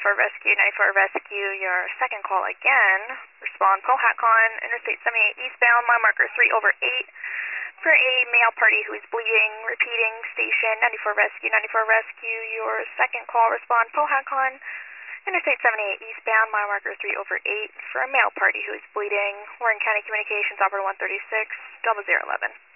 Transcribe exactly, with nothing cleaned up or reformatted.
ninety-four Rescue, ninety-four Rescue, your second call again. Respond Powhatan, Interstate seventy-eight eastbound, mile marker three over eight. For a male party who is bleeding, repeating, station ninety-four Rescue, ninety-four Rescue, your second call. Respond Powhatan, Interstate seventy-eight eastbound, mile marker three over eight. For a male party who is bleeding, Warren County Communications, operator one thirty-six, double zero eleven.